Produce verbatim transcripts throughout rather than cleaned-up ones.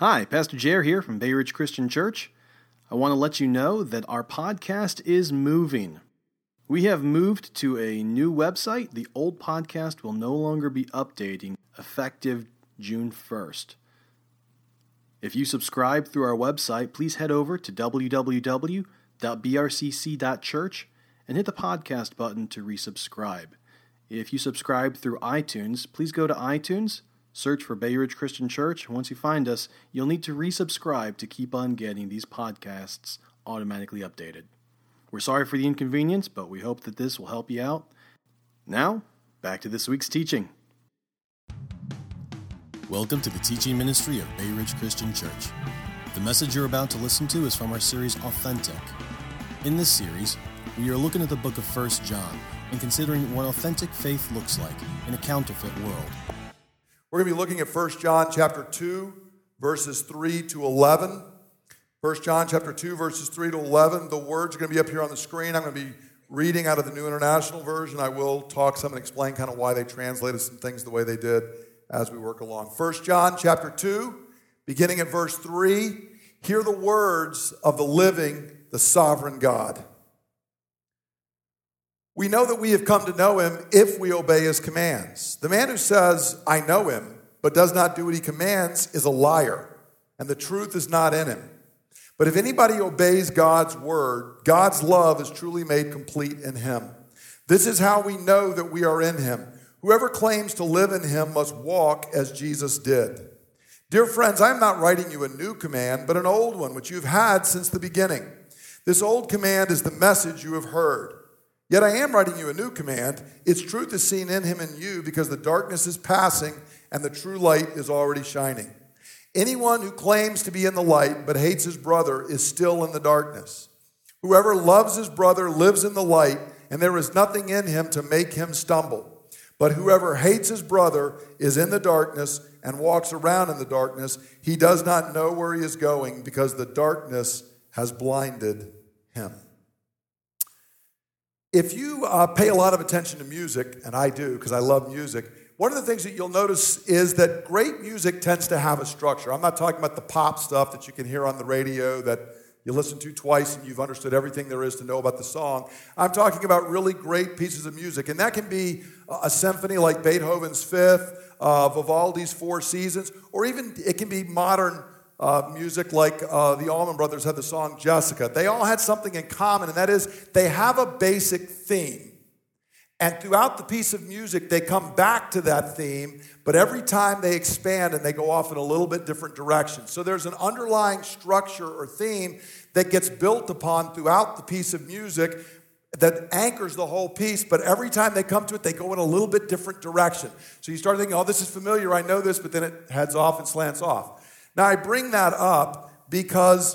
Hi, Pastor Jer here from Bay Ridge Christian Church. I want to let you know that our podcast is moving. We have moved to a new website. The old podcast will no longer be updating effective June first. If you subscribe through our website, please head over to w w w dot b r c c dot church and hit the podcast button to resubscribe. If you subscribe through iTunes, please go to iTunes, search for Bay Ridge Christian Church. Once you find us, you'll need to resubscribe to keep on getting these podcasts automatically updated. We're sorry for the inconvenience, but we hope that this will help you out. Now, back to this week's teaching. Welcome to the teaching ministry of Bay Ridge Christian Church. The message you're about to listen to is from our series Authentic. In this series, we are looking at the book of First John and considering what authentic faith looks like in a counterfeit world. We're going to be looking at First John chapter two, verses three to eleven. First John chapter two, verses three to eleven. The words are going to be up here on the screen. I'm going to be reading out of the New International Version. I will talk some and explain kind of why they translated some things the way they did as we work along. First John chapter two, beginning at verse three. Hear the words of the living, the sovereign God. We know that we have come to know him if we obey his commands. The man who says, I know him, but does not do what he commands is a liar, and the truth is not in him. But if anybody obeys God's word, God's love is truly made complete in him. This is how we know that we are in him. Whoever claims to live in him must walk as Jesus did. Dear friends, I am not writing you a new command, but an old one, which you've had since the beginning. This old command is the message you have heard. Yet I am writing you a new command. Its truth is seen in him and you because the darkness is passing and the true light is already shining. Anyone who claims to be in the light but hates his brother is still in the darkness. Whoever loves his brother lives in the light, and there is nothing in him to make him stumble. But whoever hates his brother is in the darkness and walks around in the darkness. He does not know where he is going because the darkness has blinded him. If you uh, pay a lot of attention to music, and I do because I love music, one of the things that you'll notice is that great music tends to have a structure. I'm not talking about the pop stuff that you can hear on the radio that you listen to twice and you've understood everything there is to know about the song. I'm talking about really great pieces of music, and that can be a symphony like Beethoven's Fifth, uh, Vivaldi's Four Seasons, or even it can be modern Uh, music like uh, the Allman Brothers had the song Jessica. They all had something in common, and that is they have a basic theme. And throughout the piece of music, they come back to that theme, but every time they expand and they go off in a little bit different direction. So there's an underlying structure or theme that gets built upon throughout the piece of music that anchors the whole piece, but every time they come to it, they go in a little bit different direction. So you start thinking, oh, this is familiar, I know this, but then it heads off and slants off. Now, I bring that up because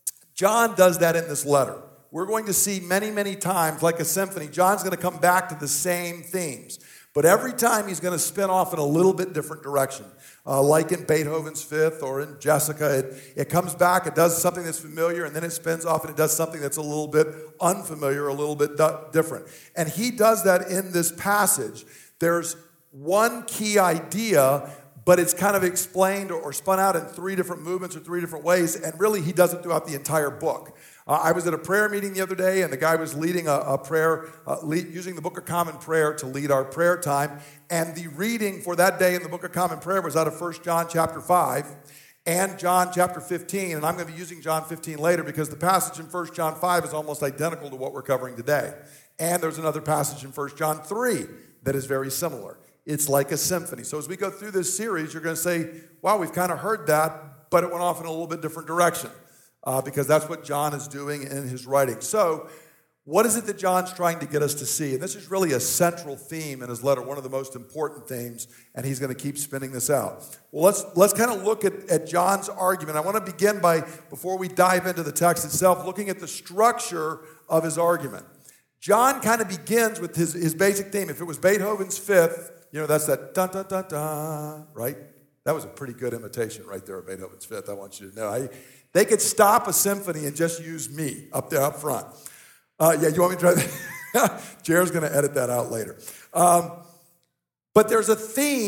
John does that in this letter. We're going to see many, many times, like a symphony, John's going to come back to the same themes. But every time he's going to spin off in a little bit different direction. Uh, like in Beethoven's Fifth or in Jessica, it, it comes back, it does something that's familiar, and then it spins off and it does something that's a little bit unfamiliar, a little bit du- different. And he does that in this passage. There's one key idea, but it's kind of explained or spun out in three different movements or three different ways, and really he does it throughout the entire book. Uh, I was at a prayer meeting the other day, and the guy was leading a, a prayer, uh, lead, using the Book of Common Prayer to lead our prayer time, and the reading for that day in the Book of Common Prayer was out of First John chapter five and John chapter fifteen, and I'm going to be using John fifteen later because the passage in First John five is almost identical to what we're covering today. And there's another passage in First John three that is very similar. It's like a symphony. So as we go through this series, you're going to say, wow, we've kind of heard that, but it went off in a little bit different direction uh, because that's what John is doing in his writing. So what is it that John's trying to get us to see? And this is really a central theme in his letter, one of the most important themes, and he's going to keep spinning this out. Well, let's let's kind of look at, at John's argument. I want to begin by, before we dive into the text itself, looking at the structure of his argument. John kind of begins with his, his basic theme. If it was Beethoven's Fifth, you know, that's that dun, dun, dun, dun, right? That was a pretty good imitation right there of Beethoven's Fifth, I want you to know. I, they could stop a symphony and just use me up there up front. Uh, yeah, you want me to try that? Jared's going to edit that out later. Um, but there's a theme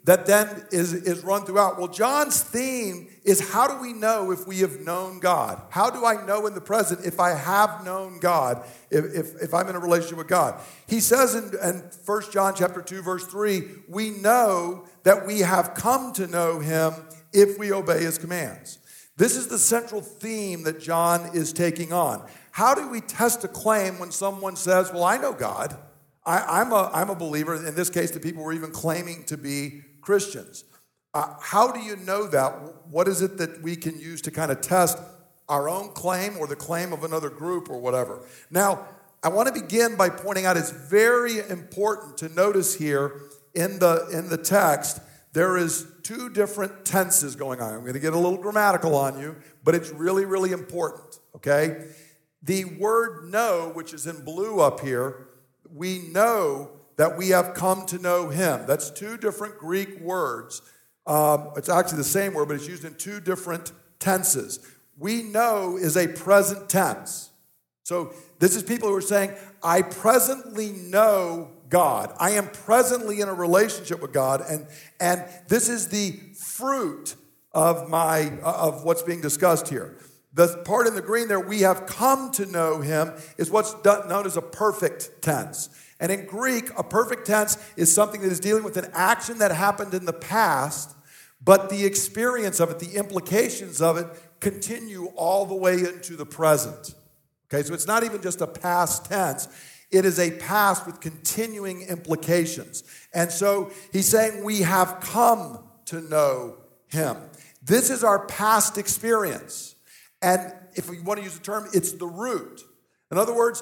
that then is, is run throughout. Well, John's theme is, how do we know if we have known God? How do I know in the present if I have known God, if, if, if I'm in a relationship with God? He says in, in First John chapter two, verse three, we know that we have come to know him if we obey his commands. This is the central theme that John is taking on. How do we test a claim when someone says, well, I know God. I, I'm, a, I'm a believer. In this case, the people were even claiming to be Christians. Uh, how do you know that? What is it that we can use to kind of test our own claim or the claim of another group or whatever? Now, I want to begin by pointing out it's very important to notice here in the, in the text, there is two different tenses going on. I'm going to get a little grammatical on you, but it's really, really important, okay? The word know, which is in blue up here, we know that we have come to know him. That's two different Greek words. Um, it's actually the same word, but it's used in two different tenses. We know is a present tense. So this is people who are saying, I presently know God. I am presently in a relationship with God, and, and this is the fruit of my of what's being discussed here. The part in the green there, we have come to know him, is what's known as a perfect tense. And in Greek, a perfect tense is something that is dealing with an action that happened in the past, but the experience of it, the implications of it, continue all the way into the present. Okay, so it's not even just a past tense. It is a past with continuing implications. And so he's saying we have come to know him. This is our past experience. And if we want to use the term, it's the root. In other words,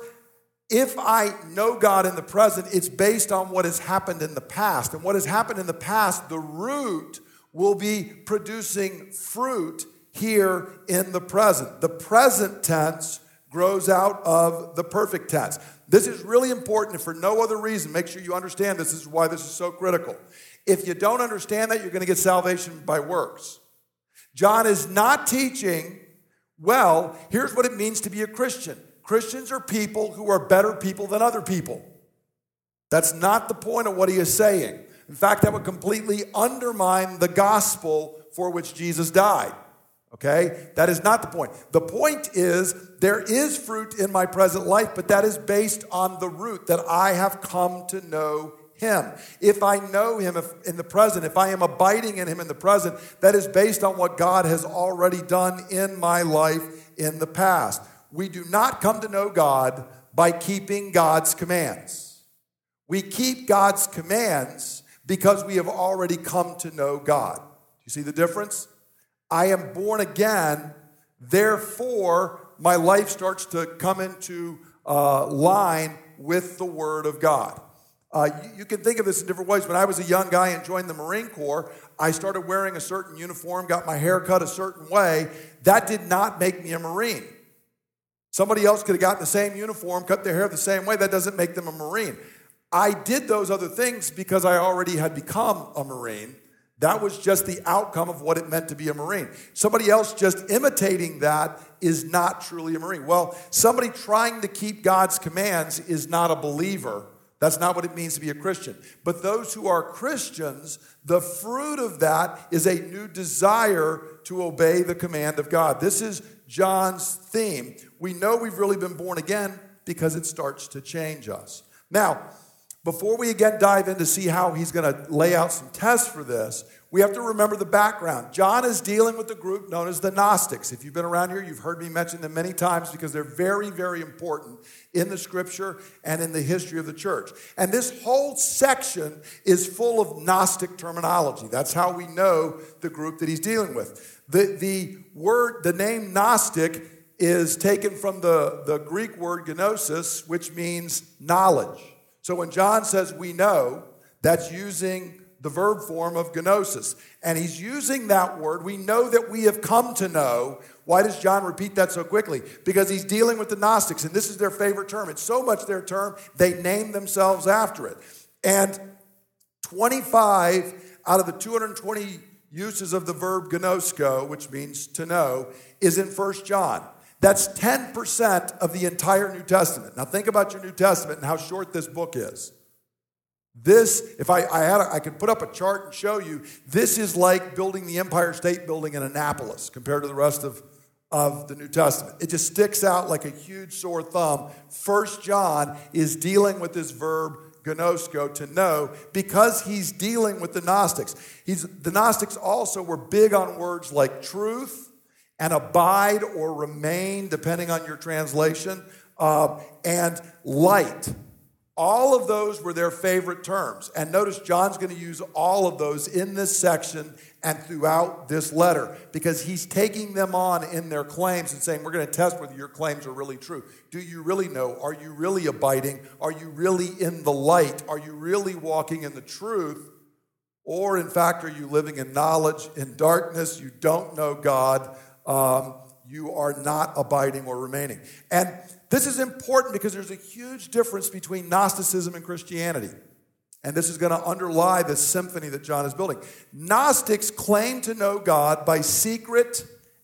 if I know God in the present, it's based on what has happened in the past. And what has happened in the past, the root will be producing fruit here in the present. The present tense grows out of the perfect tense. This is really important, and for no other reason, make sure you understand this. This is why this is so critical. If you don't understand that, you're going to get salvation by works. John is not teaching, well, here's what it means to be a Christian. Christians are people who are better people than other people. That's not the point of what he is saying. In fact, that would completely undermine the gospel for which Jesus died. Okay? That is not the point. The point is, there is fruit in my present life, but that is based on the root that I have come to know him. If I know him if, in the present, if I am abiding in him in the present, that is based on what God has already done in my life in the past. We do not come to know God by keeping God's commands. We keep God's commands because we have already come to know God. Do you see the difference? I am born again, therefore my life starts to come into uh, line with the Word of God. Uh, you, you can think of this in different ways. When I was a young guy and joined the Marine Corps, I started wearing a certain uniform, got my hair cut a certain way. That did not make me a Marine. Somebody else could have gotten the same uniform, cut their hair the same way. That doesn't make them a Marine. I did those other things because I already had become a Marine. That was just the outcome of what it meant to be a Marine. Somebody else just imitating that is not truly a Marine. Well, somebody trying to keep God's commands is not a believer. That's not what it means to be a Christian. But those who are Christians, the fruit of that is a new desire to obey the command of God. This is John's theme. We know we've really been born again because it starts to change us. Now, before we again dive in to see how he's going to lay out some tests for this, we have to remember the background. John is dealing with the group known as the Gnostics. If you've been around here, you've heard me mention them many times because they're very, very important in the Scripture and in the history of the church. And this whole section is full of Gnostic terminology. That's how we know the group that he's dealing with. The, the word, the name Gnostic is taken from the, the Greek word gnosis, which means knowledge. So when John says we know, that's using the verb form of gnosis. And he's using that word. We know that we have come to know. Why does John repeat that so quickly? Because he's dealing with the Gnostics, and this is their favorite term. It's so much their term, they name themselves after it. And twenty-five out of the two hundred twenty uses of the verb gnosko, which means to know, is in First John. That's ten percent of the entire New Testament. Now think about your New Testament and how short this book is. This, if I, I had, a, I could put up a chart and show you, this is like building the Empire State Building in Annapolis compared to the rest of, of the New Testament. It just sticks out like a huge sore thumb. First John is dealing with this verb gnosko, to know, because he's dealing with the Gnostics. He's, the Gnostics also were big on words like truth and abide or remain, depending on your translation, uh, and light. All of those were their favorite terms. And notice John's going to use all of those in this section and throughout this letter, because he's taking them on in their claims and saying, we're going to test whether your claims are really true. Do you really know? Are you really abiding? Are you really in the light? Are you really walking in the truth? Or, in fact, are you living in knowledge, in darkness? You don't know God. Um, you are not abiding or remaining. And this is important because there's a huge difference between Gnosticism and Christianity. And this is going to underlie this symphony that John is building. Gnostics claim to know God by secret,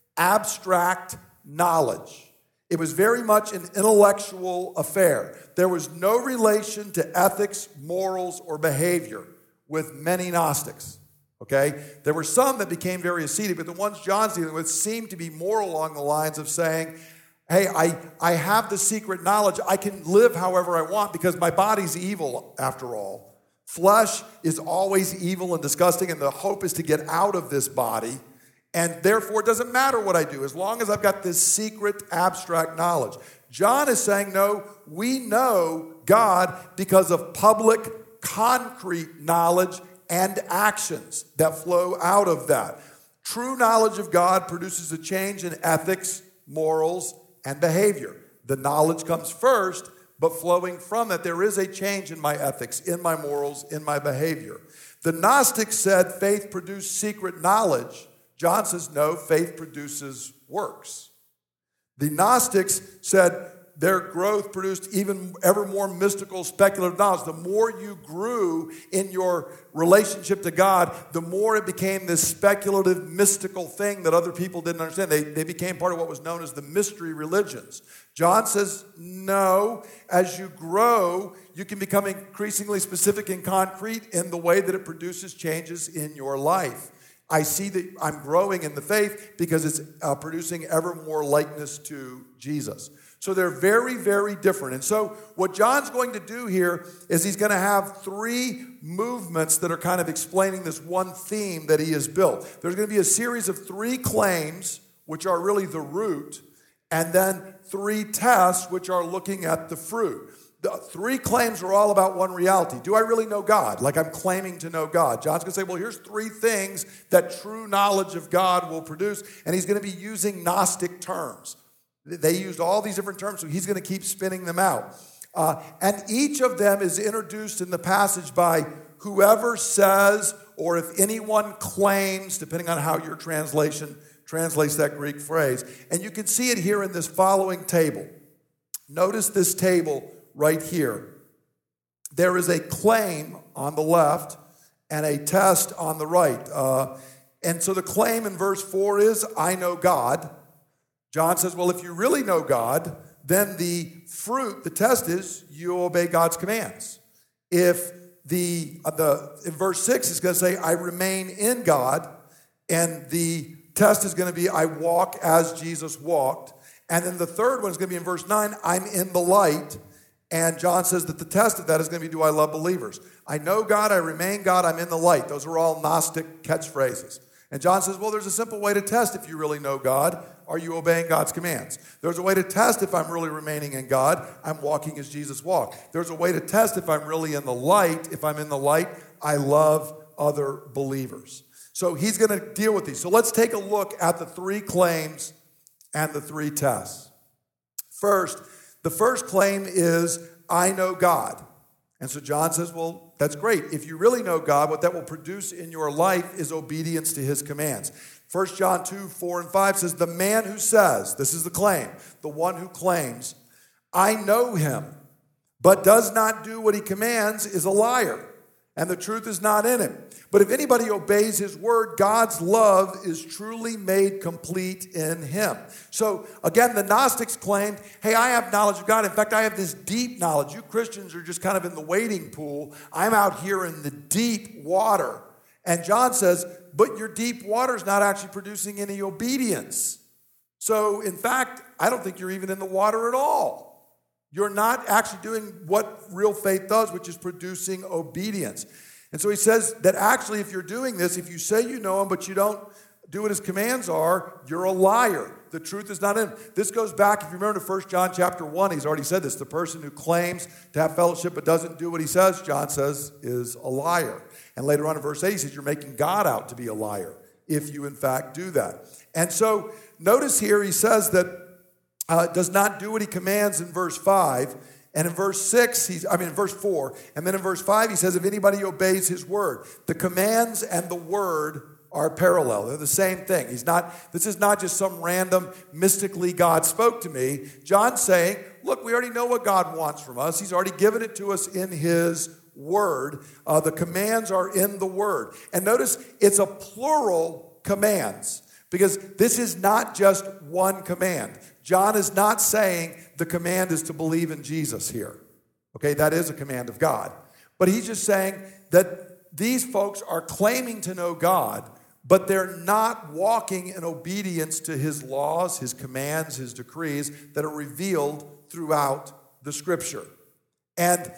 abstract knowledge. It was very much an intellectual affair. There was no relation to ethics, morals, or behavior with many Gnostics. Okay? There were some that became very ascetic, but the ones John's dealing with seemed to be more along the lines of saying, hey, I, I have the secret knowledge. I can live however I want because my body's evil after all. Flesh is always evil and disgusting, and the hope is to get out of this body. And therefore, it doesn't matter what I do as long as I've got this secret, abstract knowledge. John is saying, no, we know God because of public, concrete knowledge and actions that flow out of that. True knowledge of God produces a change in ethics, morals, and behavior. The knowledge comes first, but flowing from it, there is a change in my ethics, in my morals, in my behavior. The Gnostics said faith produced secret knowledge. John says, no, faith produces works. The Gnostics said their growth produced even ever more mystical, speculative knowledge. The more you grew in your relationship to God, the more it became this speculative, mystical thing that other people didn't understand. They, they became part of what was known as the mystery religions. John says, no, as you grow, you can become increasingly specific and concrete in the way that it produces changes in your life. I see that I'm growing in the faith because it's uh, producing ever more likeness to Jesus. So they're very, very different. And so what John's going to do here is he's going to have three movements that are kind of explaining this one theme that he has built. There's going to be a series of three claims, which are really the root, and then three tests, which are looking at the fruit. The three claims are all about one reality. Do I really know God? Like I'm claiming to know God. John's going to say, well, here's three things that true knowledge of God will produce. And he's going to be using Gnostic terms. They used all these different terms, so he's going to keep spinning them out. Uh, and each of them is introduced in the passage by whoever says, or if anyone claims, depending on how your translation translates that Greek phrase. And you can see it here in this following table. Notice this table right here. There is a claim on the left and a test on the right. Uh, and so the claim in verse four is, I know God. John says, well, if you really know God, then the fruit, the test is you obey God's commands. If the, uh, the in verse six is going to say, I remain in God, and the test is going to be, I walk as Jesus walked. And then the third one is going to be in verse nine, I'm in the light. And John says that the test of that is going to be, do I love believers? I know God, I remain God, I'm in the light. Those are all Gnostic catchphrases. And John says, well, there's a simple way to test if you really know God. Are you obeying God's commands? There's a way to test if I'm really remaining in God. I'm walking as Jesus walked. There's a way to test if I'm really in the light. If I'm in the light, I love other believers. So he's going to deal with these. So let's take a look at the three claims and the three tests. First, the first claim is, I know God. And so John says, well, that's great. If you really know God, what that will produce in your life is obedience to his commands. First John two, four, and five says, the man who says, this is the claim, the one who claims, I know him, but does not do what he commands is a liar, and the truth is not in him. But if anybody obeys his word, God's love is truly made complete in him. So again, the Gnostics claimed, hey, I have knowledge of God. In fact, I have this deep knowledge. You Christians are just kind of in the wading pool. I'm out here in the deep water. And John says, but your deep water is not actually producing any obedience. So in fact, I don't think you're even in the water at all. You're not actually doing what real faith does, which is producing obedience. And so he says that actually if you're doing this, if you say you know him, but you don't do what his commands are, you're a liar. The truth is not in him. This goes back, if you remember to First John chapter one, he's already said this. The person who claims to have fellowship but doesn't do what he says, John says, is a liar. And later on in verse eight, he says, you're making God out to be a liar if you in fact do that. And so notice here he says that uh, does not do what he commands in verse five. And in verse six, he's, I mean in verse four, and then in verse five, he says, if anybody obeys his word. The commands and the word are parallel. They're the same thing. He's not, this is not just some random, mystically God spoke to me. John's saying, look, we already know what God wants from us. He's already given it to us in his word. Uh, the commands are in the word. And notice it's a plural commands, because this is not just one command. John is not saying the command is to believe in Jesus here. Okay, that is a command of God. But he's just saying that these folks are claiming to know God, but they're not walking in obedience to his laws, his commands, his decrees that are revealed throughout the scripture. And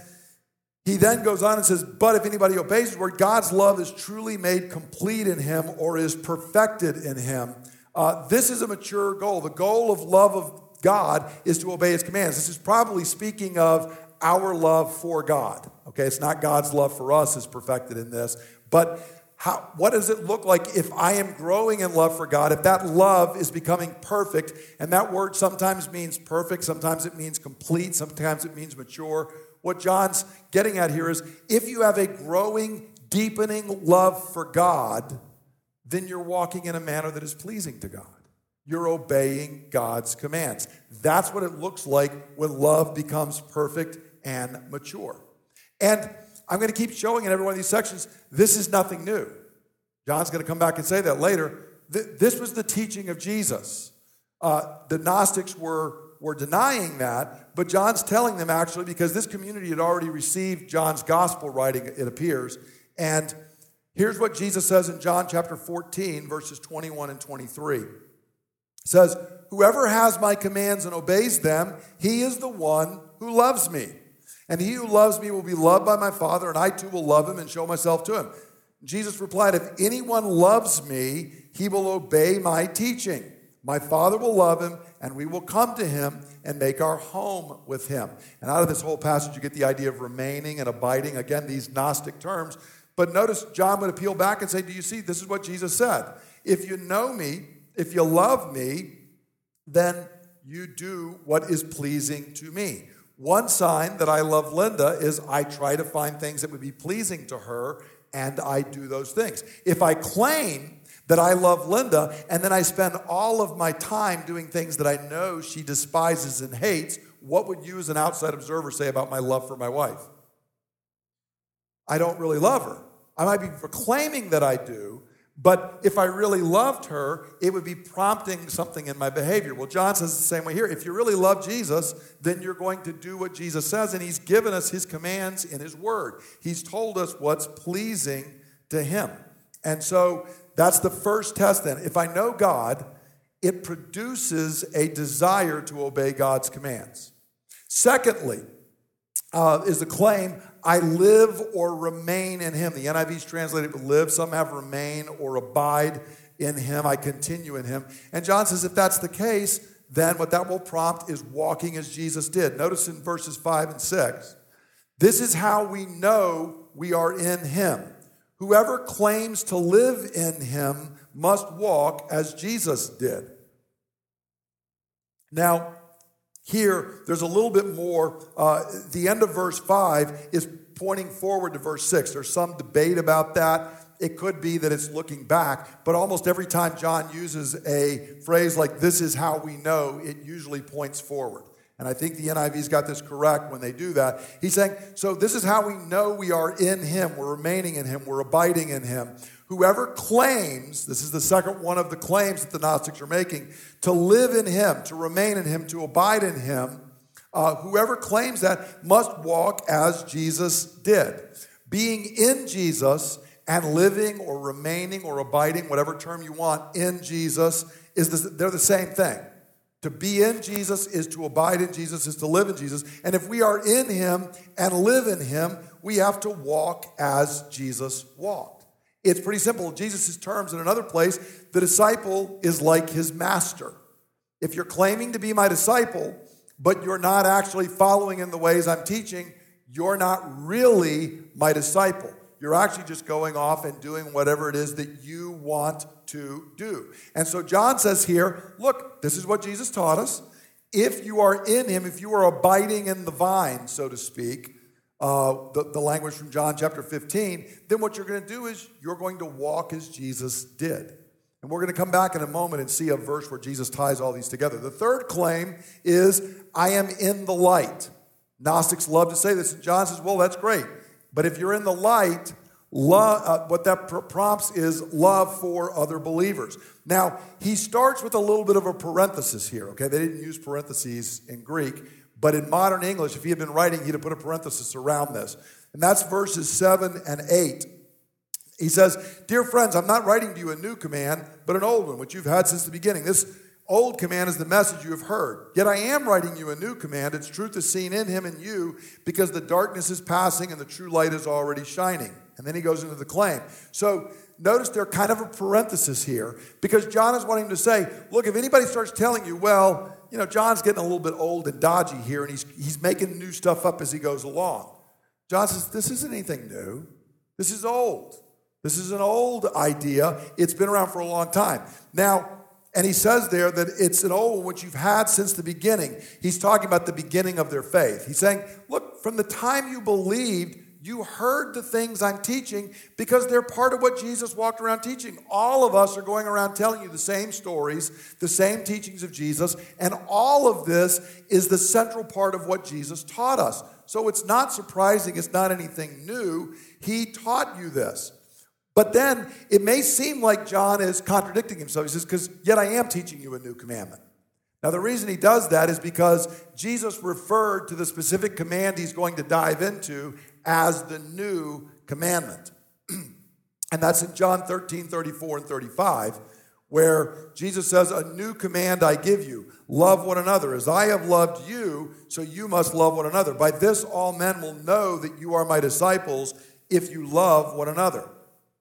he then goes on and says, but if anybody obeys his word, God's love is truly made complete in him or is perfected in him. Uh, this is a mature goal. The goal of love of God is to obey his commands. This is probably speaking of our love for God. Okay, it's not God's love for us is perfected in this, but how, what does it look like if I am growing in love for God, if that love is becoming perfect? And that word sometimes means perfect, sometimes it means complete, sometimes it means mature. What John's getting at here is if you have a growing, deepening love for God, then you're walking in a manner that is pleasing to God. You're obeying God's commands. That's what it looks like when love becomes perfect and mature. And I'm going to keep showing in every one of these sections, this is nothing new. John's going to come back and say that later. This was the teaching of Jesus. Uh, the Gnostics were, were denying that, but John's telling them actually, because this community had already received John's gospel writing, it appears. And here's what Jesus says in John chapter fourteen, verses twenty-one and twenty-three. It says, whoever has my commands and obeys them, he is the one who loves me. And he who loves me will be loved by my Father, and I too will love him and show myself to him. Jesus replied, if anyone loves me, he will obey my teaching. My Father will love him, and we will come to him and make our home with him. And out of this whole passage, you get the idea of remaining and abiding. Again, these Gnostic terms. But notice John would appeal back and say, do you see, this is what Jesus said. If you know me, if you love me, then you do what is pleasing to me. One sign that I love Linda is I try to find things that would be pleasing to her, and I do those things. If I claim that I love Linda, and then I spend all of my time doing things that I know she despises and hates, what would you as an outside observer say about my love for my wife? I don't really love her. I might be proclaiming that I do, but if I really loved her, it would be prompting something in my behavior. Well, John says the same way here. If you really love Jesus, then you're going to do what Jesus says, and he's given us his commands in his word. He's told us what's pleasing to him. And so that's the first test then. If I know God, it produces a desire to obey God's commands. Secondly, uh, is the claim, I live or remain in him. The N I V's translated live. Some have remain or abide in him. I continue in him. And John says if that's the case, then what that will prompt is walking as Jesus did. Notice in verses five and six, this is how we know we are in him. Whoever claims to live in him must walk as Jesus did. Now, here, there's a little bit more. Uh, the end of verse five is pointing forward to verse six. There's some debate about that. It could be that it's looking back, but almost every time John uses a phrase like this is how we know, it usually points forward. And I think the N I V's got this correct when they do that. He's saying, so this is how we know we are in him. We're remaining in him. We're abiding in him. Whoever claims, this is the second one of the claims that the Gnostics are making, to live in him, to remain in him, to abide in him, uh, whoever claims that must walk as Jesus did. Being in Jesus and living or remaining or abiding, whatever term you want, in Jesus, is the, they're the same thing. To be in Jesus is to abide in Jesus, is to live in Jesus. And if we are in him and live in him, we have to walk as Jesus walked. It's pretty simple. Jesus' terms in another place, the disciple is like his master. If you're claiming to be my disciple, but you're not actually following in the ways I'm teaching, you're not really my disciple. You're actually just going off and doing whatever it is that you want to do. And so John says here, look, this is what Jesus taught us. If you are in him, if you are abiding in the vine, so to speak, uh, the, the language from John chapter fifteen, then what you're going to do is you're going to walk as Jesus did. And we're going to come back in a moment and see a verse where Jesus ties all these together. The third claim is, I am in the light. Gnostics love to say this, and John says, well, that's great. But if you're in the light, love, uh, what that pr- prompts is love for other believers. Now, he starts with a little bit of a parenthesis here, okay? They didn't use parentheses in Greek, but in modern English, if he had been writing, he'd have put a parenthesis around this. And that's verses seven and eight. He says, dear friends, I'm not writing to you a new command, but an old one, which you've had since the beginning. This old command is the message you have heard. Yet I am writing you a new command. Its truth is seen in him and you, because the darkness is passing and the true light is already shining. And then he goes into the claim. So notice there kind of a parenthesis here, because John is wanting to say, look, if anybody starts telling you, well, you know, John's getting a little bit old and dodgy here, and he's, he's making new stuff up as he goes along. John says, this isn't anything new. This is old. This is an old idea. It's been around for a long time. Now, and he says there that it's an old one which you've had since the beginning. He's talking about the beginning of their faith. He's saying, look, from the time you believed, you heard the things I'm teaching because they're part of what Jesus walked around teaching. All of us are going around telling you the same stories, the same teachings of Jesus, and all of this is the central part of what Jesus taught us. So it's not surprising. It's not anything new. He taught you this. But then it may seem like John is contradicting himself. He says, because yet I am teaching you a new commandment. Now, the reason he does that is because Jesus referred to the specific command he's going to dive into as the new commandment. And that's in John thirteen, thirty-four, and thirty-five, where Jesus says, a new command I give you, love one another. As I have loved you, so you must love one another. By this all men will know that you are my disciples, if you love one another.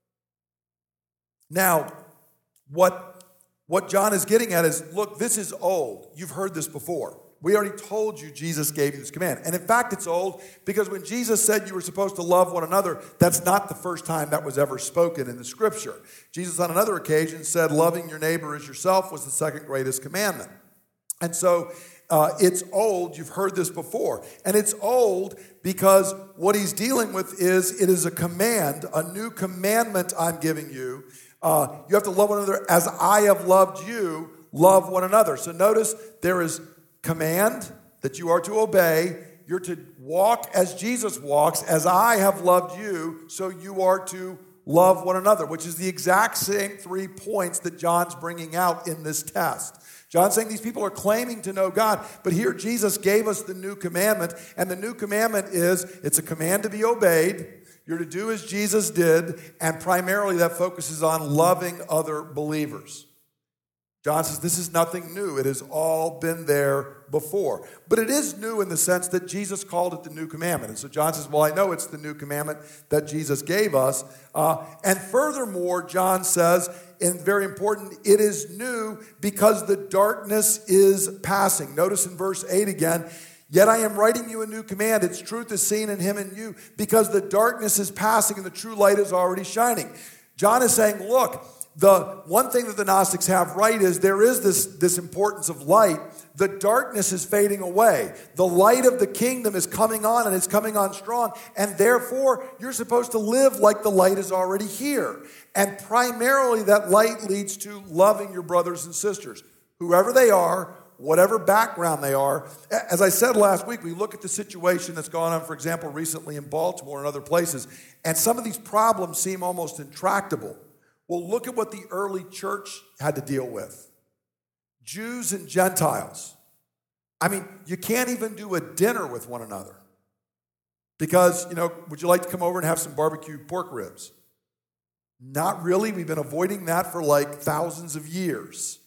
Now, what, what John is getting at is, look, this is old. You've heard this before. We already told you Jesus gave you this command. And in fact, it's old because when Jesus said you were supposed to love one another, that's not the first time that was ever spoken in the scripture. Jesus on another occasion said loving your neighbor as yourself was the second greatest commandment. And so uh, it's old. You've heard this before. And it's old because what he's dealing with is it is a command, a new commandment I'm giving you. Uh, you have to love one another as I have loved you, love one another. So notice there is command that you are to obey. You're to walk as Jesus walks, as I have loved you, so you are to love one another, which is the exact same three points that John's bringing out in this test. John's saying these people are claiming to know God, but here Jesus gave us the new commandment, and the new commandment is it's a command to be obeyed. You're to do as Jesus did, and primarily that focuses on loving other believers. John says this is nothing new. It has all been there before. But it is new in the sense that Jesus called it the new commandment. And so John says, well, I know it's the new commandment that Jesus gave us. Uh, and furthermore, John says, and very important, it is new because the darkness is passing. Notice in verse eight again, yet I am writing you a new command. Its truth is seen in him and you because the darkness is passing and the true light is already shining. John is saying, look, the one thing that the Gnostics have right is there is this, this importance of light. The darkness is fading away. The light of the kingdom is coming on, and it's coming on strong. And therefore, you're supposed to live like the light is already here. And primarily that light leads to loving your brothers and sisters, whoever they are, whatever background they are. As I said last week, we look at the situation that's gone on, for example, recently in Baltimore and other places, and some of these problems seem almost intractable. Well, look at what the early church had to deal with. Jews and Gentiles. I mean, you can't even do a dinner with one another. Because, you know, would you like to come over and have some barbecued pork ribs? Not really. We've been avoiding that for like thousands of years.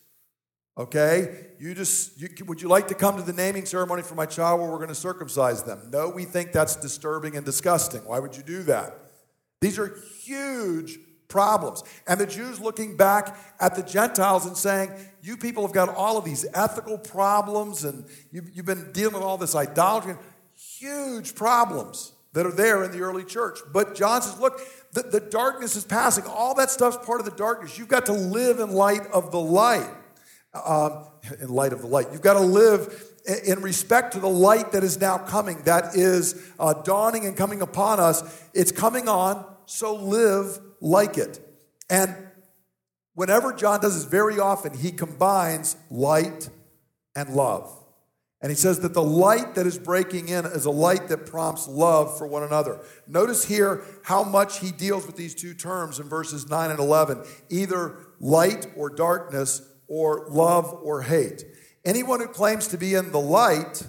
Okay? You just, you, would you like to come to the naming ceremony for my child where we're going to circumcise them? No, we think that's disturbing and disgusting. Why would you do that? These are huge problems. And the Jews looking back at the Gentiles and saying, you people have got all of these ethical problems and you, you've been dealing with all this idolatry. Huge problems that are there in the early church. But John says, look, the, the darkness is passing. All that stuff's part of the darkness. You've got to live in light of the light. Um, in light of the light. You've got to live in respect to the light that is now coming, that is uh, dawning and coming upon us. It's coming on, so live like it. And whenever John does this, very often he combines light and love. And he says that the light that is breaking in is a light that prompts love for one another. Notice here how much he deals with these two terms in verses nine and eleven. Either light or darkness, or love or hate. Anyone who claims to be in the light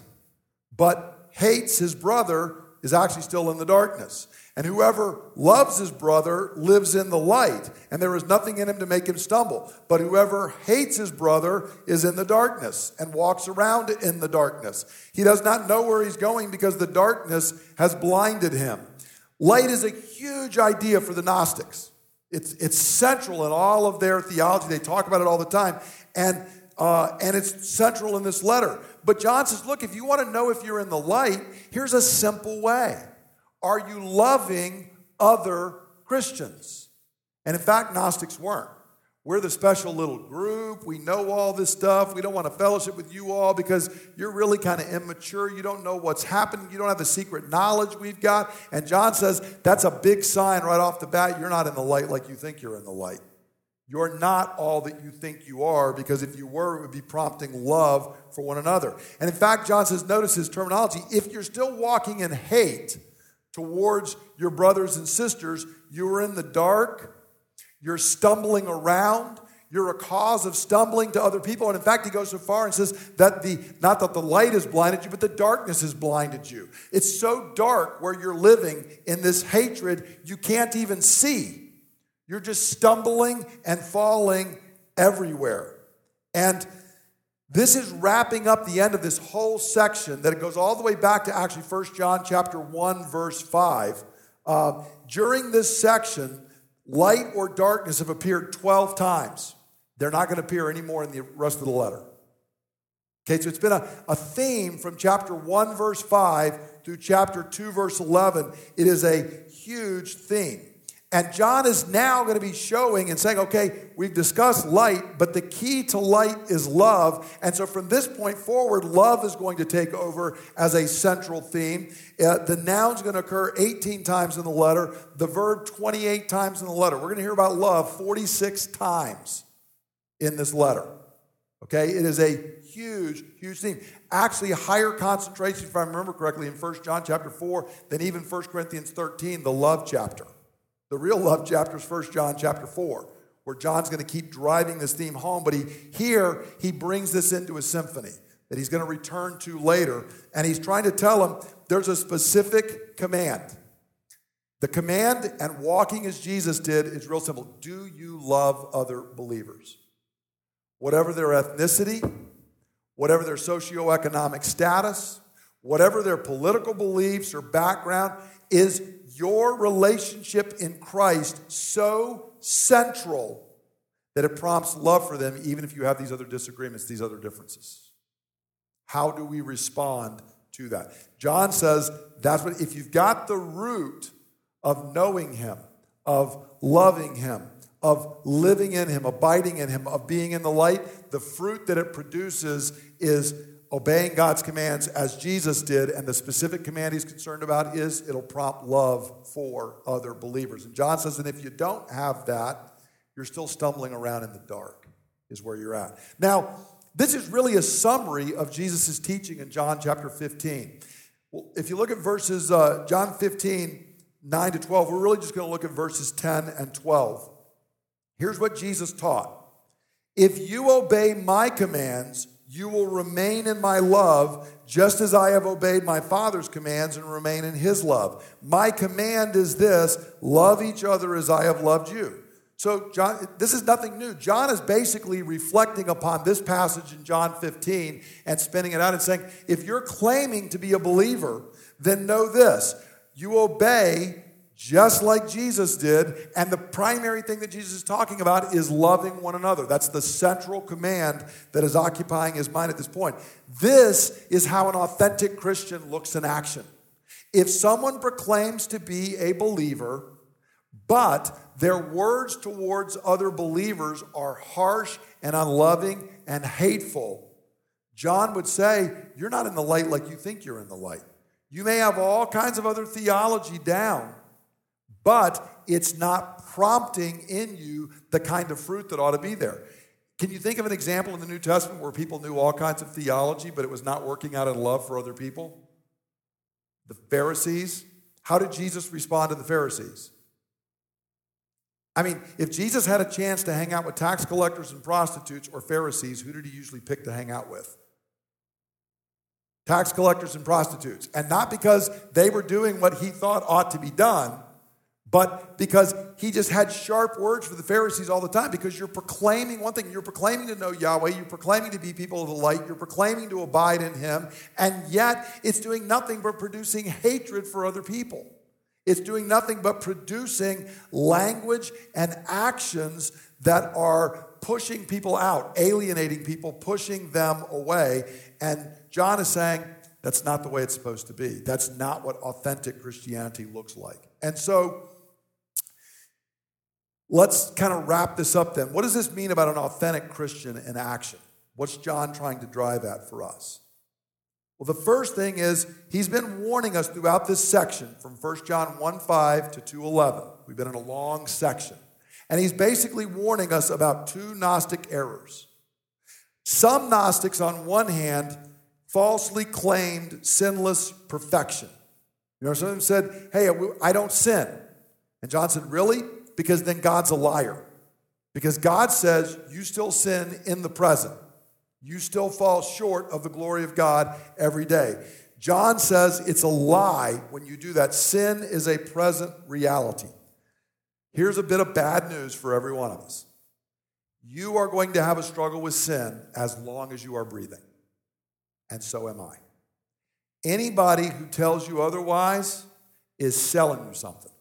but hates his brother is actually still in the darkness. And whoever loves his brother lives in the light, and there is nothing in him to make him stumble. But whoever hates his brother is in the darkness and walks around in the darkness. He does not know where he's going because the darkness has blinded him. Light is a huge idea for the Gnostics. It's, it's central in all of their theology. They talk about it all the time. And, uh, and it's central in this letter. But John says, look, if you want to know if you're in the light, here's a simple way. Are you loving other Christians? And in fact, Gnostics weren't. We're the special little group. We know all this stuff. We don't want to fellowship with you all because you're really kind of immature. You don't know what's happening. You don't have the secret knowledge we've got. And John says that's a big sign right off the bat. You're not in the light like you think you're in the light. You're not all that you think you are, because if you were, it would be prompting love for one another. And in fact, John says, notice his terminology. If you're still walking in hate towards your brothers and sisters, you're in the dark. You're stumbling around. You're a cause of stumbling to other people. And in fact, he goes so far and says that the, not that the light has blinded you, but the darkness has blinded you. It's so dark where you're living in this hatred, you can't even see. You're just stumbling and falling everywhere. And this is wrapping up the end of this whole section, that it goes all the way back to actually First John chapter one, verse five. Uh, during this section, light or darkness have appeared twelve times. They're not going to appear anymore in the rest of the letter. Okay, so it's been a, a theme from chapter one, verse five through chapter two, verse eleven. It is a huge theme. And John is now going to be showing and saying, okay, we've discussed light, but the key to light is love. And so from this point forward, love is going to take over as a central theme. Uh, the noun's going to occur eighteen times in the letter, the verb twenty-eight times in the letter. We're going to hear about love forty-six times in this letter. Okay, it is a huge, huge theme. Actually, a higher concentration, if I remember correctly, in First John chapter four than even First Corinthians thirteen, the love chapter. The real love chapter is First John chapter four, where John's going to keep driving this theme home. But he here, he brings this into a symphony that he's going to return to later. And he's trying to tell them there's a specific command. The command, and walking as Jesus did, is real simple. Do you love other believers? Whatever their ethnicity, whatever their socioeconomic status, whatever their political beliefs or background, is your relationship in Christ so central that it prompts love for them, even if you have these other disagreements, these other differences. How do we respond to that? John says that's what, if you've got the root of knowing him, of loving him, of living in him, abiding in him, of being in the light, the fruit that it produces is obeying God's commands as Jesus did, and the specific command he's concerned about is it'll prompt love for other believers. And John says that if you don't have that, you're still stumbling around in the dark, is where you're at. Now, this is really a summary of Jesus' teaching in John chapter fifteen. Well, if you look at verses, uh, John fifteen, nine to twelve, we're really just going to look at verses ten and twelve. Here's what Jesus taught. If you obey my commands, you will remain in my love, just as I have obeyed my Father's commands and remain in his love. My command is this, love each other as I have loved you. So John, this is nothing new. John is basically reflecting upon this passage in John fifteen and spinning it out and saying, if you're claiming to be a believer, then know this, you obey just like Jesus did, and the primary thing that Jesus is talking about is loving one another. That's the central command that is occupying his mind at this point. This is how an authentic Christian looks in action. If someone proclaims to be a believer, but their words towards other believers are harsh and unloving and hateful, John would say, you're not in the light like you think you're in the light. You may have all kinds of other theology down, but it's not prompting in you the kind of fruit that ought to be there. Can you think of an example in the New Testament where people knew all kinds of theology, but it was not working out in love for other people? The Pharisees. How did Jesus respond to the Pharisees? I mean, if Jesus had a chance to hang out with tax collectors and prostitutes or Pharisees, who did he usually pick to hang out with? Tax collectors and prostitutes. And not because they were doing what he thought ought to be done, but because he just had sharp words for the Pharisees all the time, because you're proclaiming one thing, you're proclaiming to know Yahweh, you're proclaiming to be people of the light, you're proclaiming to abide in him, and yet it's doing nothing but producing hatred for other people. It's doing nothing but producing language and actions that are pushing people out, alienating people, pushing them away. And John is saying, that's not the way it's supposed to be. That's not what authentic Christianity looks like. And so, let's kind of wrap this up then. What does this mean about an authentic Christian in action? What's John trying to drive at for us? Well, the first thing is he's been warning us throughout this section from First John one five to two eleven. We've been in a long section. And he's basically warning us about two Gnostic errors. Some Gnostics, on one hand, falsely claimed sinless perfection. You know, some of them said, hey, I don't sin. And John said, really? Because then God's a liar. Because God says you still sin in the present. You still fall short of the glory of God every day. John says it's a lie when you do that. Sin is a present reality. Here's a bit of bad news for every one of us. You are going to have a struggle with sin as long as you are breathing. And so am I. Anybody who tells you otherwise is selling you something.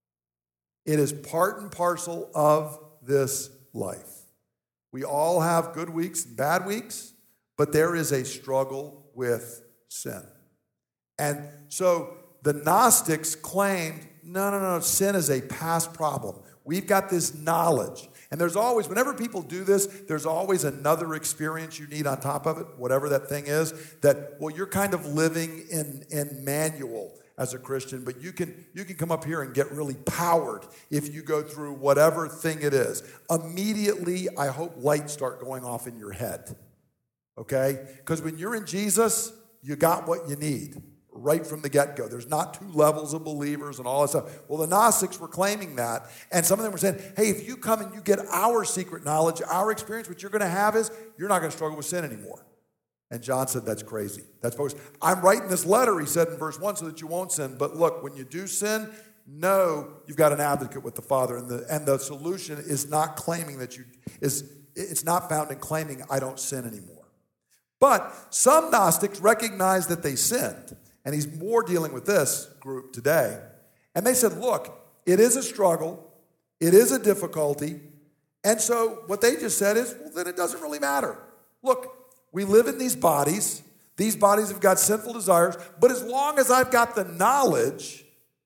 It is part and parcel of this life. We all have good weeks and bad weeks, but there is a struggle with sin. And so the Gnostics claimed, no, no, no, sin is a past problem. We've got this knowledge. And there's always, whenever people do this, there's always another experience you need on top of it, whatever that thing is, that, well, you're kind of living in, in manual as a Christian, but you can you can come up here and get really powered if you go through whatever thing it is. Immediately, I hope lights start going off in your head, okay? Because when you're in Jesus, you got what you need right from the get-go. There's not two levels of believers and all that stuff. Well, the Gnostics were claiming that, and some of them were saying, hey, if you come and you get our secret knowledge, our experience, what you're going to have is you're not going to struggle with sin anymore. And John said, that's crazy. That's bogus. I'm writing this letter, he said in verse one, so that you won't sin. But look, when you do sin, know you've got an advocate with the Father. And the, and the solution is not claiming that you, is it's not found in claiming I don't sin anymore. But some Gnostics recognized that they sinned. And he's more dealing with this group today. And they said, look, it is a struggle. It is a difficulty. And so what they just said is, well, then it doesn't really matter. Look, we live in these bodies. These bodies have got sinful desires. But as long as I've got the knowledge,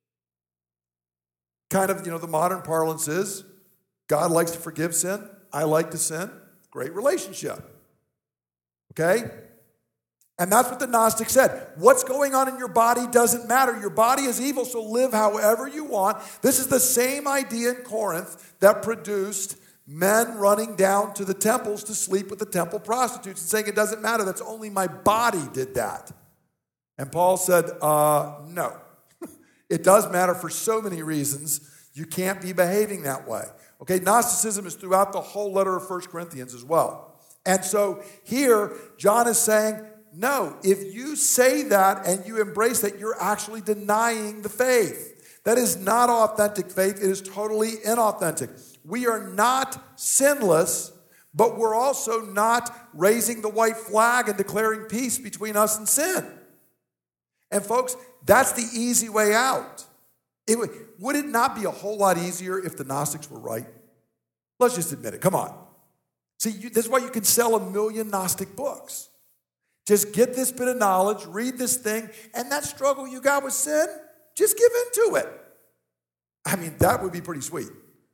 kind of, you know, the modern parlance is, God likes to forgive sin. I like to sin. Great relationship. Okay? And that's what the Gnostic said. What's going on in your body doesn't matter. Your body is evil, so live however you want. This is the same idea in Corinth that produced men running down to the temples to sleep with the temple prostitutes and saying it doesn't matter, that's only my body did that. And Paul said, uh, no. It does matter for so many reasons. You can't be behaving that way. Okay, Gnosticism is throughout the whole letter of First Corinthians as well. And so here, John is saying, no, if you say that and you embrace that, you're actually denying the faith. That is not authentic faith. It is totally inauthentic. We are not sinless, but we're also not raising the white flag and declaring peace between us and sin. And folks, that's the easy way out. It would, would it not be a whole lot easier if the Gnostics were right? Let's just admit it. Come on. See, you, this is why you can sell a million Gnostic books. Just get this bit of knowledge, read this thing, and that struggle you got with sin, just give into it. I mean, that would be pretty sweet.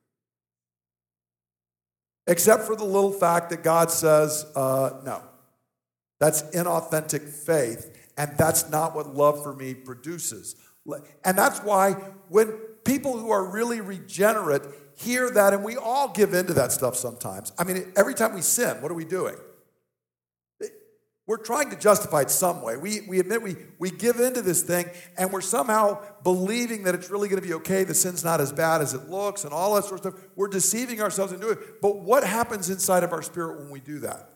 Except for the little fact that God says, uh, no. That's inauthentic faith. And that's not what love for me produces. And that's why when people who are really regenerate hear that, and we all give into that stuff sometimes. I mean, every time we sin, what are we doing? We're trying to justify it some way. We, we admit we, we give into this thing, and we're somehow believing that it's really going to be okay, the sin's not as bad as it looks, and all that sort of stuff. We're deceiving ourselves into it. But what happens inside of our spirit when we do that?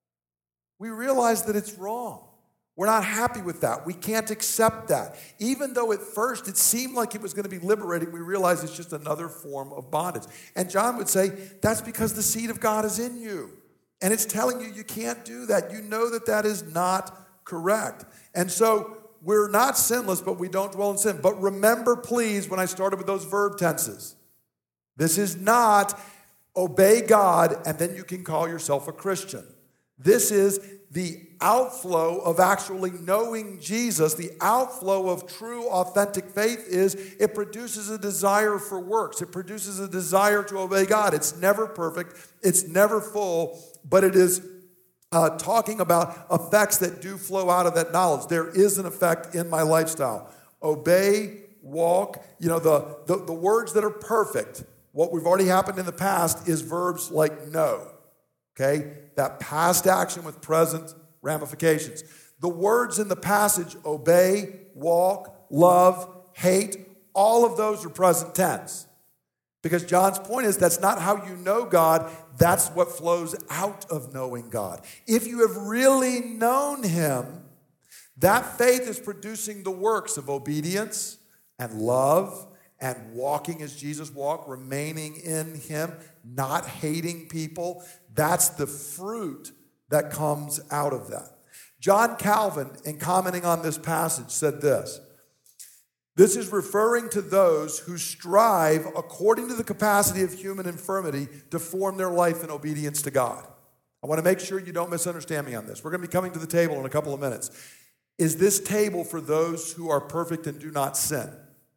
We realize that it's wrong. We're not happy with that. We can't accept that. Even though at first it seemed like it was going to be liberating, we realize it's just another form of bondage. And John would say, that's because the seed of God is in you. And it's telling you you can't do that. You know that that is not correct. And so we're not sinless, but we don't dwell in sin. But remember, please, when I started with those verb tenses, this is not obey God and then you can call yourself a Christian. This is the outflow of actually knowing Jesus. The outflow of true, authentic faith is it produces a desire for works. It produces a desire to obey God. It's never perfect. It's never full, but it is uh, talking about effects that do flow out of that knowledge. There is an effect in my lifestyle. Obey, walk, you know, the, the, the words that are perfect. What we've already happened in the past is verbs like know. Okay? That past action with present ramifications. The words in the passage, obey, walk, love, hate, all of those are present tense. Because John's point is that's not how you know God, that's what flows out of knowing God. If you have really known him, that faith is producing the works of obedience and love and walking as Jesus walked, remaining in him, not hating people. That's the fruit that comes out of that. John Calvin, in commenting on this passage, said this. This is referring to those who strive according to the capacity of human infirmity to form their life in obedience to God. I want to make sure you don't misunderstand me on this. We're going to be coming to the table in a couple of minutes. Is this table for those who are perfect and do not sin?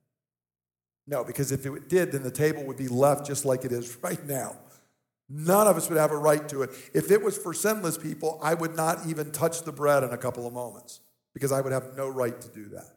No, because if it did, then the table would be left just like it is right now. None of us would have a right to it. If it was for sinless people, I would not even touch the bread in a couple of moments because I would have no right to do that.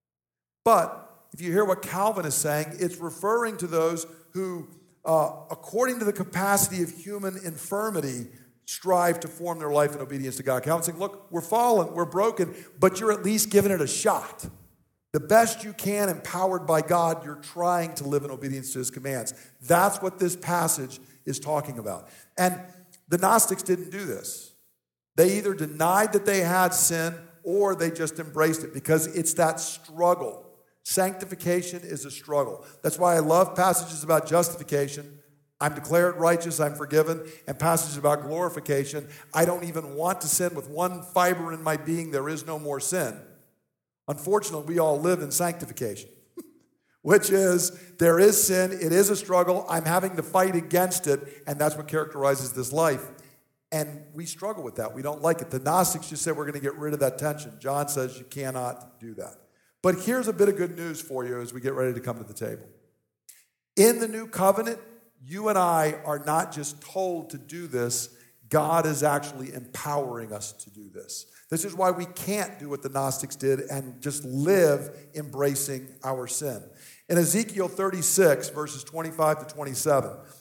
But if you hear what Calvin is saying, it's referring to those who, uh, according to the capacity of human infirmity, strive to form their life in obedience to God. Calvin's saying, look, we're fallen, we're broken, but you're at least giving it a shot. The best you can, empowered by God, you're trying to live in obedience to his commands. That's what this passage is talking about. And the Gnostics didn't do this. They either denied that they had sin or they just embraced it because it's that struggle. Sanctification is a struggle. That's why I love passages about justification. I'm declared righteous, I'm forgiven, and passages about glorification. I don't even want to sin with one fiber in my being. There is no more sin. Unfortunately, we all live in sanctification, which is there is sin, it is a struggle, I'm having to fight against it, and that's what characterizes this life. And we struggle with that. We don't like it. The Gnostics just said we're going to get rid of that tension. John says you cannot do that. But here's a bit of good news for you as we get ready to come to the table. In the new covenant, you and I are not just told to do this. God is actually empowering us to do this. This is why we can't do what the Gnostics did and just live embracing our sin. In Ezekiel thirty-six, verses twenty-five to twenty-seven,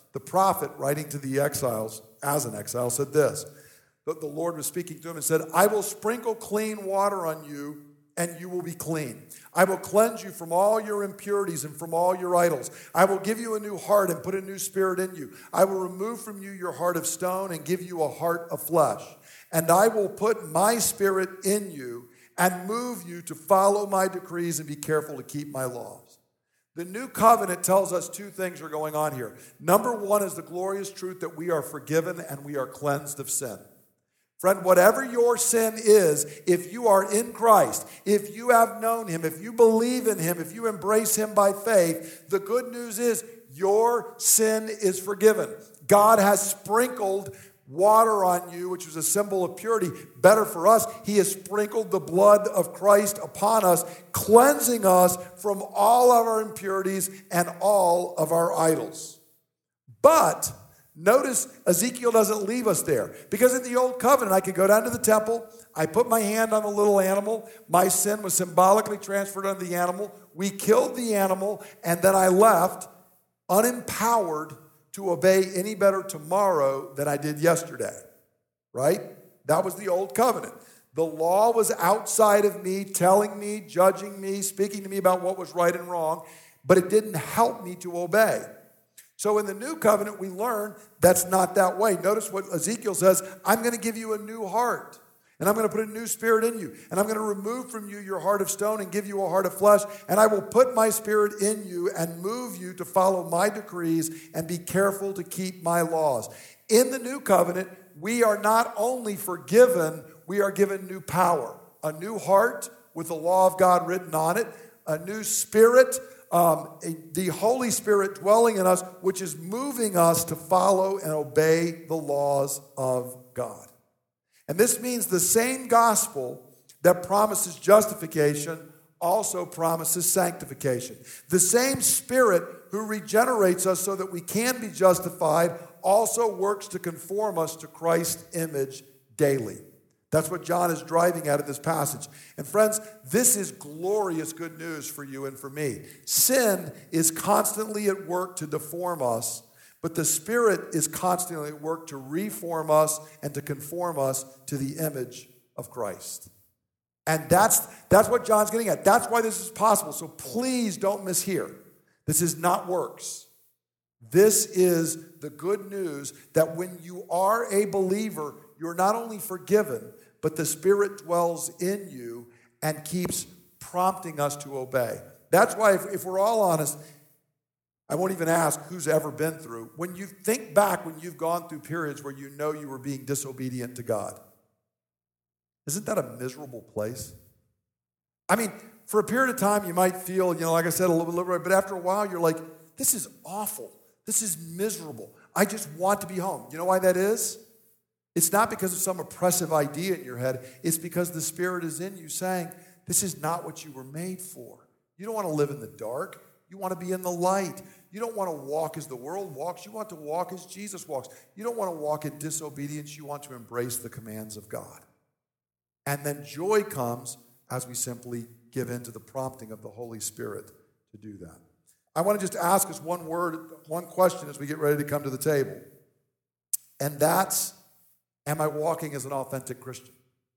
the prophet, writing to the exiles, as an exile, said this. The, the Lord was speaking to him and said, I will sprinkle clean water on you, and you will be clean. I will cleanse you from all your impurities and from all your idols. I will give you a new heart and put a new spirit in you. I will remove from you your heart of stone and give you a heart of flesh. And I will put my spirit in you and move you to follow my decrees and be careful to keep my laws. The new covenant tells us two things are going on here. Number one is the glorious truth that we are forgiven and we are cleansed of sin. Friend, whatever your sin is, if you are in Christ, if you have known him, if you believe in him, if you embrace him by faith, the good news is your sin is forgiven. God has sprinkled water on you, which was a symbol of purity. Better for us, he has sprinkled the blood of Christ upon us, cleansing us from all of our impurities and all of our idols. But notice Ezekiel doesn't leave us there, because in the old covenant, I could go down to the temple, I put my hand on the little animal, my sin was symbolically transferred on the animal, we killed the animal, and then I left unempowered to obey any better tomorrow than I did yesterday, right? That was the old covenant. The law was outside of me, telling me, judging me, speaking to me about what was right and wrong, but it didn't help me to obey. So in the new covenant, we learn that's not that way. Notice what Ezekiel says, I'm going to give you a new heart, and I'm going to put a new spirit in you, and I'm going to remove from you your heart of stone and give you a heart of flesh, and I will put my spirit in you and move you to follow my decrees and be careful to keep my laws. In the new covenant, we are not only forgiven, we are given new power, a new heart with the law of God written on it, a new spirit, Um, the Holy Spirit dwelling in us, which is moving us to follow and obey the laws of God. And this means the same gospel that promises justification also promises sanctification. The same Spirit who regenerates us so that we can be justified also works to conform us to Christ's image daily. That's what John is driving at in this passage. And friends, this is glorious good news for you and for me. Sin is constantly at work to deform us, but the Spirit is constantly at work to reform us and to conform us to the image of Christ. And that's, that's what John's getting at. That's why this is possible. So please don't mishear. This is not works. This is the good news that when you are a believer, you're not only forgiven, but the Spirit dwells in you and keeps prompting us to obey. That's why, if, if we're all honest, I won't even ask who's ever been through. When you think back when you've gone through periods where you know you were being disobedient to God, isn't that a miserable place? I mean, for a period of time, you might feel, you know, like I said, a little bit liberated, but after a while, you're like, this is awful. This is miserable. I just want to be home. You know why that is? It's not because of some oppressive idea in your head. It's because the Spirit is in you saying, this is not what you were made for. You don't want to live in the dark. You want to be in the light. You don't want to walk as the world walks. You want to walk as Jesus walks. You don't want to walk in disobedience. You want to embrace the commands of God. And then joy comes as we simply give in to the prompting of the Holy Spirit to do that. I want to just ask us one word, one question as we get ready to come to the table. And that's, am I walking as an authentic Christian?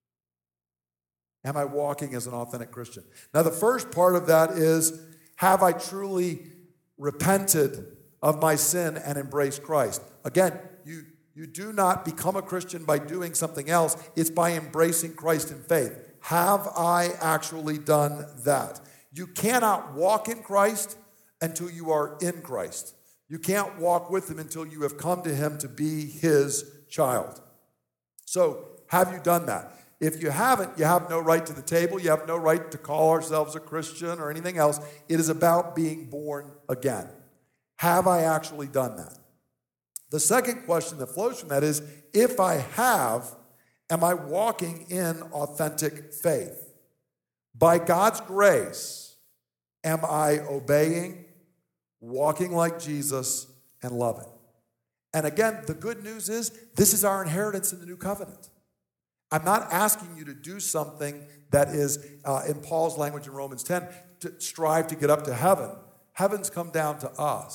Am I walking as an authentic Christian? Now, the first part of that is, have I truly repented of my sin and embraced Christ? Again, you, you do not become a Christian by doing something else. It's by embracing Christ in faith. Have I actually done that? You cannot walk in Christ until you are in Christ. You can't walk with him until you have come to him to be his child. So, have you done that? If you haven't, you have no right to the table. You have no right to call ourselves a Christian or anything else. It is about being born again. Have I actually done that? The second question that flows from that is, if I have, am I walking in authentic faith? By God's grace, am I obeying, walking like Jesus, and loving? And again, the good news is, this is our inheritance in the new covenant. I'm not asking you to do something that is, uh, in Paul's language in Romans ten, to strive to get up to heaven. Heaven's come down to us.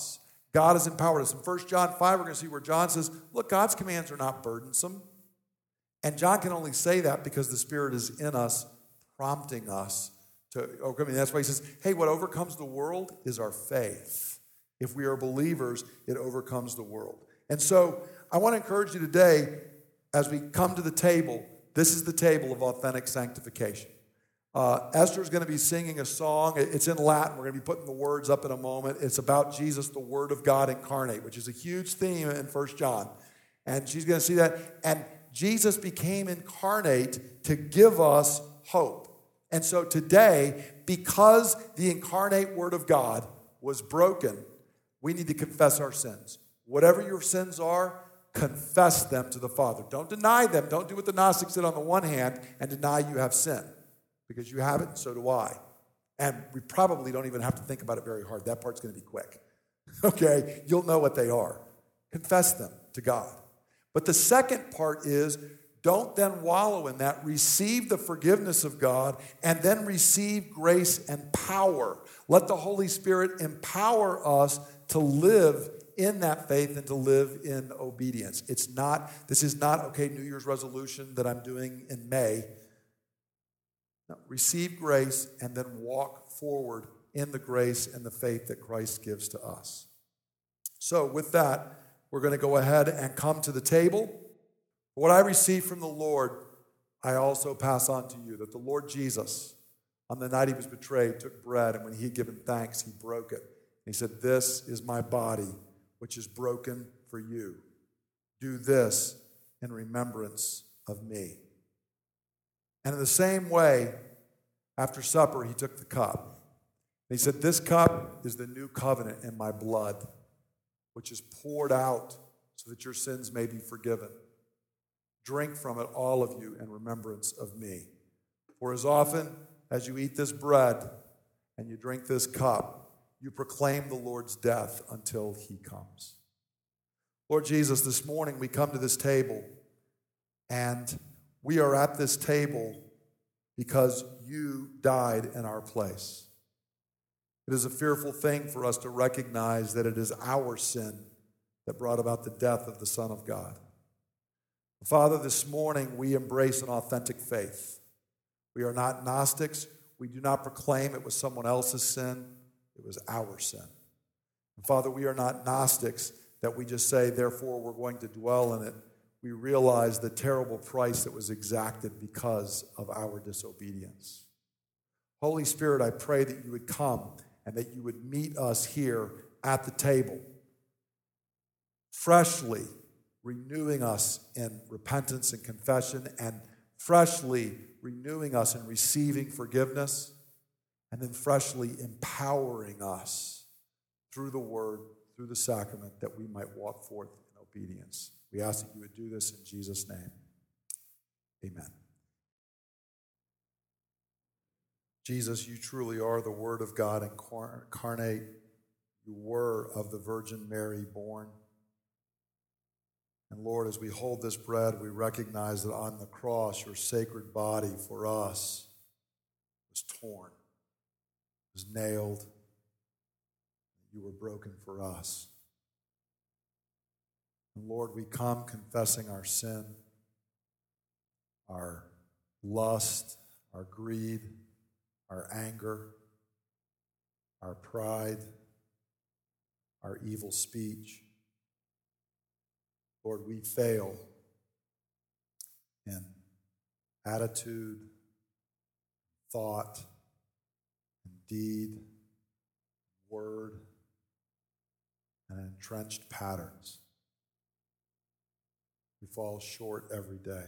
God has empowered us. In First John five, we're going to see where John says, look, God's commands are not burdensome. And John can only say that because the Spirit is in us, prompting us to overcome. That's why he says, hey, what overcomes the world is our faith. If we are believers, it overcomes the world. And so I want to encourage you today, as we come to the table, this is the table of authentic sanctification. Uh, Esther's going to be singing a song. It's in Latin. We're going to be putting the words up in a moment. It's about Jesus, the Word of God incarnate, which is a huge theme in First John. And she's going to see that. And Jesus became incarnate to give us hope. And so today, because the incarnate Word of God was broken, we need to confess our sins. Whatever your sins are, confess them to the Father. Don't deny them. Don't do what the Gnostics did on the one hand and deny you have sin. Because you have it, and so do I. And we probably don't even have to think about it very hard. That part's going to be quick. Okay? You'll know what they are. Confess them to God. But the second part is, don't then wallow in that. Receive the forgiveness of God and then receive grace and power. Let the Holy Spirit empower us to live in that faith and to live in obedience. It's not, this is not, okay, New Year's resolution that I'm doing in May. No, receive grace and then walk forward in the grace and the faith that Christ gives to us. So with that, we're going to go ahead and come to the table. What I received from the Lord, I also pass on to you, that the Lord Jesus, on the night he was betrayed, took bread, and when he had given thanks, he broke it. He said, this is my body, which is broken for you. Do this in remembrance of me. And in the same way, after supper, he took the cup. And he said, this cup is the new covenant in my blood, which is poured out so that your sins may be forgiven. Drink from it, all of you, in remembrance of me. For as often as you eat this bread and you drink this cup, you proclaim the Lord's death until he comes. Lord Jesus, this morning we come to this table, and we are at this table because you died in our place. It is a fearful thing for us to recognize that it is our sin that brought about the death of the Son of God. Father, this morning we embrace an authentic faith. We are not Gnostics. We do not proclaim it was someone else's sin. It was our sin. And Father, we are not Gnostics that we just say, therefore we're going to dwell in it. We realize the terrible price that was exacted because of our disobedience. Holy Spirit, I pray that you would come and that you would meet us here at the table, freshly renewing us in repentance and confession, and freshly renewing us in receiving forgiveness, and then freshly empowering us through the word, through the sacrament, that we might walk forth in obedience. We ask that you would do this in Jesus' name. Amen. Jesus, you truly are the Word of God incarnate. You were of the Virgin Mary born. And Lord, as we hold this bread, we recognize that on the cross, your sacred body for us was torn, was nailed. You were broken for us. And Lord, we come confessing our sin, our lust, our greed, our anger, our pride, our evil speech. Lord, we fail in attitude, thought, and deed, word, and entrenched patterns. We fall short every day.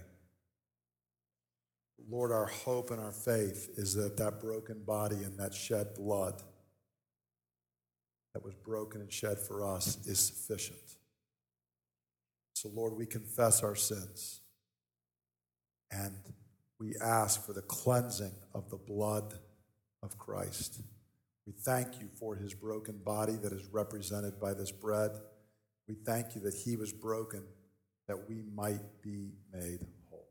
Lord, our hope and our faith is that that broken body and that shed blood that was broken and shed for us is sufficient. So, Lord, we confess our sins, and we ask for the cleansing of the blood of Christ. We thank you for his broken body that is represented by this bread. We thank you that he was broken that we might be made whole.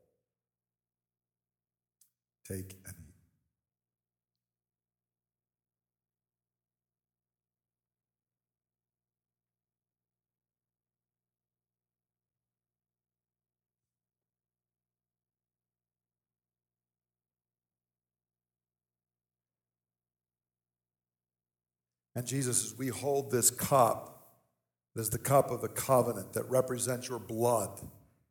Take and eat. And Jesus, as we hold this cup, it is the cup of the covenant that represents your blood.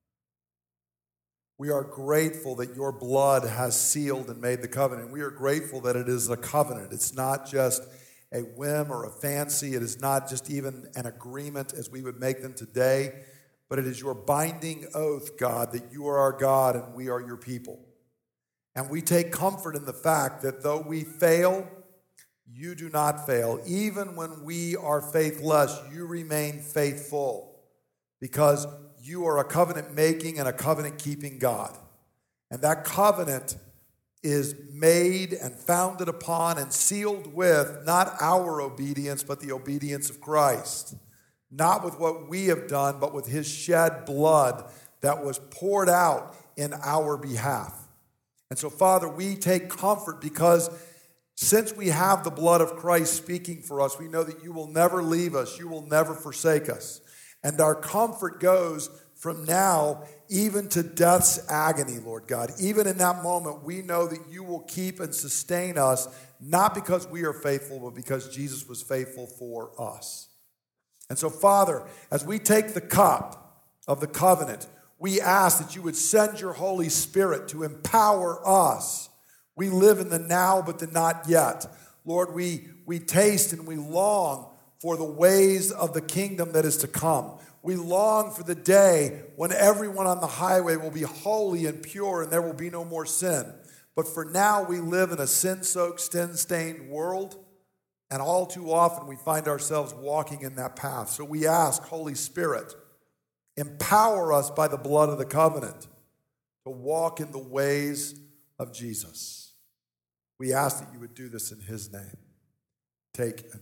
We are grateful that your blood has sealed and made the covenant. We are grateful that it is a covenant. It's not just a whim or a fancy. It is not just even an agreement as we would make them today, but it is your binding oath, God, that you are our God and we are your people. And we take comfort in the fact that though we fail, you do not fail. Even when we are faithless, you remain faithful because you are a covenant-making and a covenant-keeping God. And that covenant is made and founded upon and sealed with not our obedience, but the obedience of Christ. Not with what we have done, but with his shed blood that was poured out in our behalf. And so, Father, we take comfort because since we have the blood of Christ speaking for us, we know that you will never leave us, you will never forsake us. And our comfort goes from now even to death's agony, Lord God. Even in that moment, we know that you will keep and sustain us, not because we are faithful, but because Jesus was faithful for us. And so, Father, as we take the cup of the covenant, we ask that you would send your Holy Spirit to empower us. We live in the now, but the not yet. Lord, we, we taste and we long for the ways of the kingdom that is to come. We long for the day when everyone on the highway will be holy and pure and there will be no more sin. But for now, we live in a sin-soaked, sin-stained world, and all too often we find ourselves walking in that path. So we ask, Holy Spirit, empower us by the blood of the covenant to walk in the ways of Jesus. We ask that you would do this in his name. Take and drink.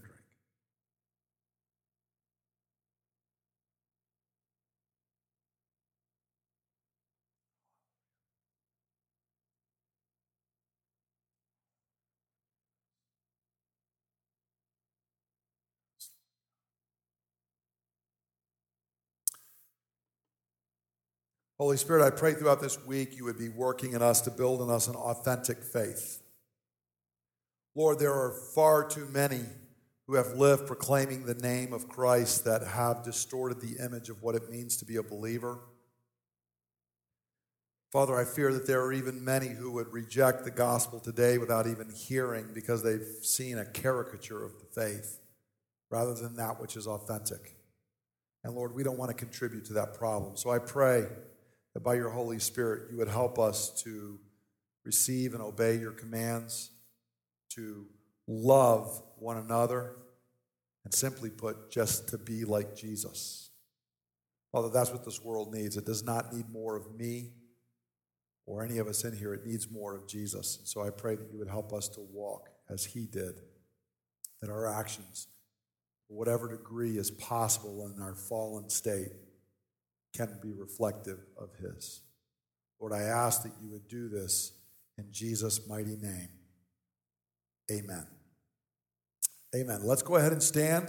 Holy Spirit, I pray throughout this week you would be working in us to build in us an authentic faith. Lord, there are far too many who have lived proclaiming the name of Christ that have distorted the image of what it means to be a believer. Father, I fear that there are even many who would reject the gospel today without even hearing because they've seen a caricature of the faith rather than that which is authentic. And Lord, we don't want to contribute to that problem. So I pray that by your Holy Spirit, you would help us to receive and obey your commands, to love one another, and simply put, just to be like Jesus. Father, that's what this world needs. It does not need more of me or any of us in here. It needs more of Jesus. And so I pray that you would help us to walk as he did, that our actions, to whatever degree is possible in our fallen state, can be reflective of his. Lord, I ask that you would do this in Jesus' mighty name. Amen. Amen. Let's go ahead and stand.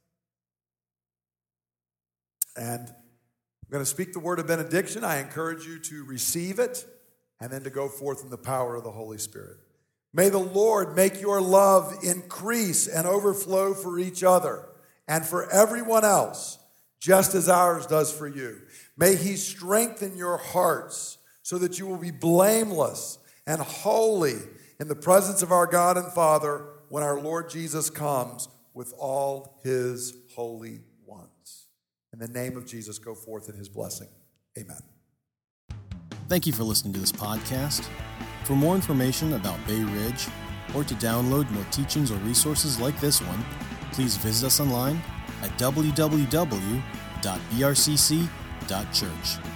And I'm going to speak the word of benediction. I encourage you to receive it and then to go forth in the power of the Holy Spirit. May the Lord make your love increase and overflow for each other and for everyone else, just as ours does for you. May he strengthen your hearts so that you will be blameless and holy in the presence of our God and Father when our Lord Jesus comes with all his holy ones. In the name of Jesus, go forth in his blessing. Amen. Thank you for listening to this podcast. For more information about Bay Ridge or to download more teachings or resources like this one, please visit us online at w w w dot b r c c dot church.